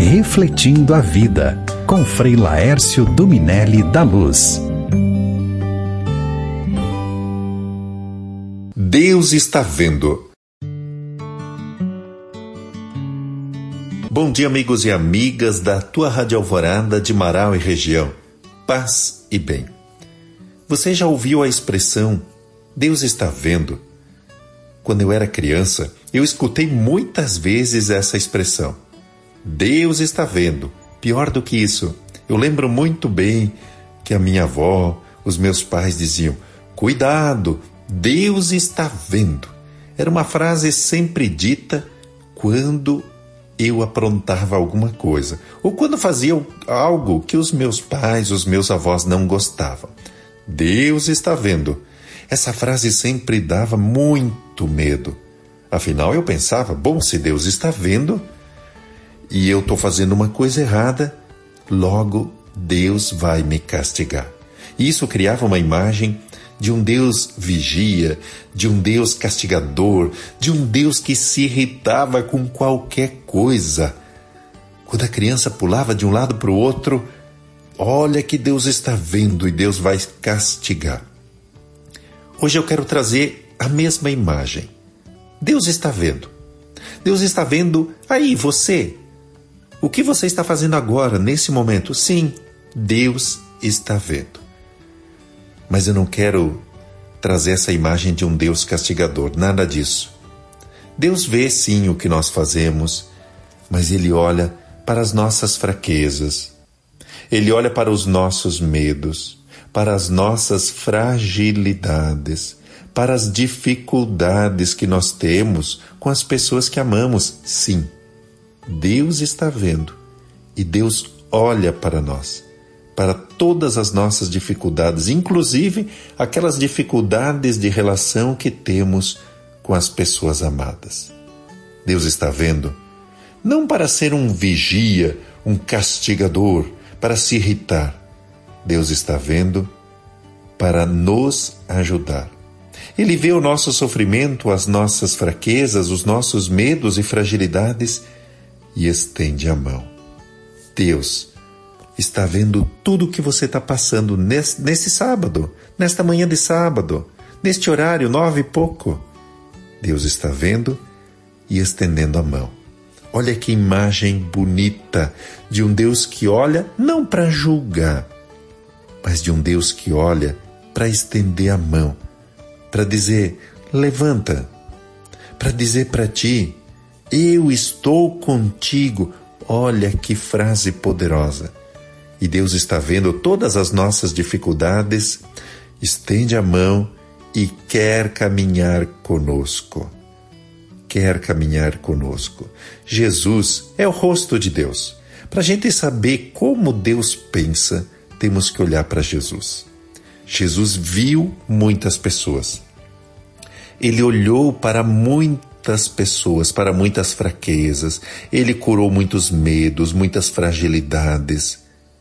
Refletindo a Vida, com Frei Laércio Dominelli da Luz. Deus está vendo. Bom dia, amigos e amigas da tua Rádio Alvorada de Marau e região. Paz e bem. Você já ouviu a expressão Deus está vendo? Quando eu era criança, eu escutei muitas vezes essa expressão. Deus está vendo. Pior do que isso, eu lembro muito bem que a minha avó, os meus pais diziam: cuidado, Deus está vendo. Era uma frase sempre dita quando eu aprontava alguma coisa, ou quando fazia algo que os meus pais, os meus avós não gostavam. Deus está vendo. Essa frase sempre dava muito medo. Afinal, eu pensava, bom, se Deus está vendo e eu estou fazendo uma coisa errada, logo Deus vai me castigar. E isso criava uma imagem de um Deus vigia, de um Deus castigador, de um Deus que se irritava com qualquer coisa. Quando a criança pulava de um lado para o outro, olha que Deus está vendo e Deus vai castigar. Hoje eu quero trazer a mesma imagem. Deus está vendo. Deus está vendo aí, você. O que você está fazendo agora, nesse momento? Sim, Deus está vendo. Mas eu não quero trazer essa imagem de um Deus castigador, nada disso. Deus vê sim o que nós fazemos, mas Ele olha para as nossas fraquezas. Ele olha para os nossos medos, para as nossas fragilidades, para as dificuldades que nós temos com as pessoas que amamos. Sim, Deus está vendo e Deus olha para nós, para todas as nossas dificuldades, inclusive aquelas dificuldades de relação que temos com as pessoas amadas. Deus está vendo, não para ser um vigia, um castigador, para se irritar. Deus está vendo para nos ajudar. Ele vê o nosso sofrimento, as nossas fraquezas, os nossos medos e fragilidades e estende a mão. Deus está vendo tudo o que você está passando nesse sábado, nesta manhã de sábado, neste horário 9 e pouco. Deus está vendo e estendendo a mão. Olha que imagem bonita de um Deus que olha não para julgar, mas de um Deus que olha para estender a mão, para dizer, levanta, para dizer para ti, eu estou contigo. Olha que frase poderosa. E Deus está vendo todas as nossas dificuldades, estende a mão e quer caminhar conosco. Quer caminhar conosco. Jesus é o rosto de Deus. Para a gente saber como Deus pensa, temos que olhar para Jesus. Jesus viu muitas pessoas. Ele olhou para muitas pessoas, para muitas fraquezas. Ele curou muitos medos, muitas fragilidades.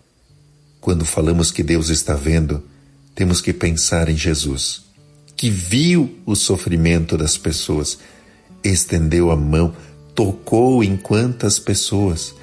Quando falamos que Deus está vendo, temos que pensar em Jesus, que viu o sofrimento das pessoas, estendeu a mão, tocou em quantas pessoas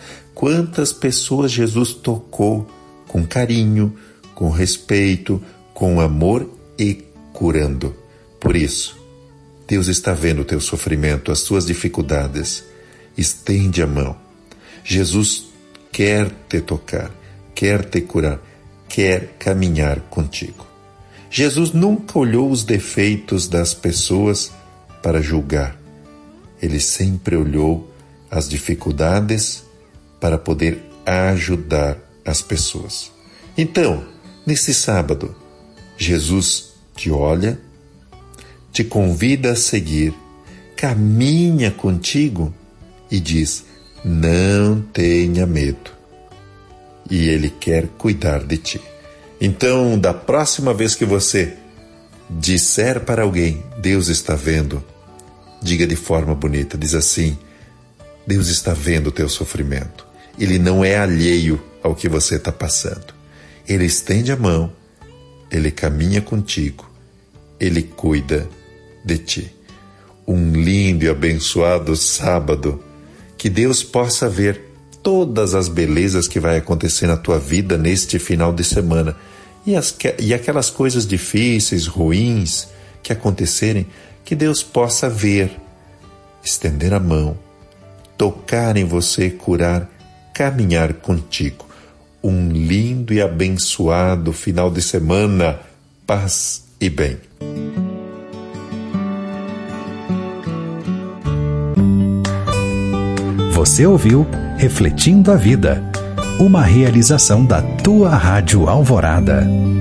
Jesus tocou com carinho, com respeito, com amor e curando. Por isso, Deus está vendo o teu sofrimento, as tuas dificuldades. Estende a mão. Jesus quer te tocar, quer te curar, quer caminhar contigo. Jesus nunca olhou os defeitos das pessoas para julgar. Ele sempre olhou as dificuldades para poder ajudar as pessoas. Então, nesse sábado, Jesus te olha, te convida a seguir, caminha contigo e diz, não tenha medo. E Ele quer cuidar de ti. Então, da próxima vez que você disser para alguém, Deus está vendo, diga de forma bonita, diz assim, Deus está vendo o teu sofrimento. Ele não é alheio ao que você está passando. Ele estende a mão, Ele caminha contigo, Ele cuida de ti. Um lindo e abençoado sábado. Que Deus possa ver todas as belezas que vai acontecer na tua vida neste final de semana. E aquelas coisas difíceis, ruins, que acontecerem, que Deus possa ver, estender a mão, tocar em você, curar, caminhar contigo. Um lindo e abençoado final de semana, paz e bem. Você ouviu Refletindo a Vida, uma realização da tua Rádio Alvorada.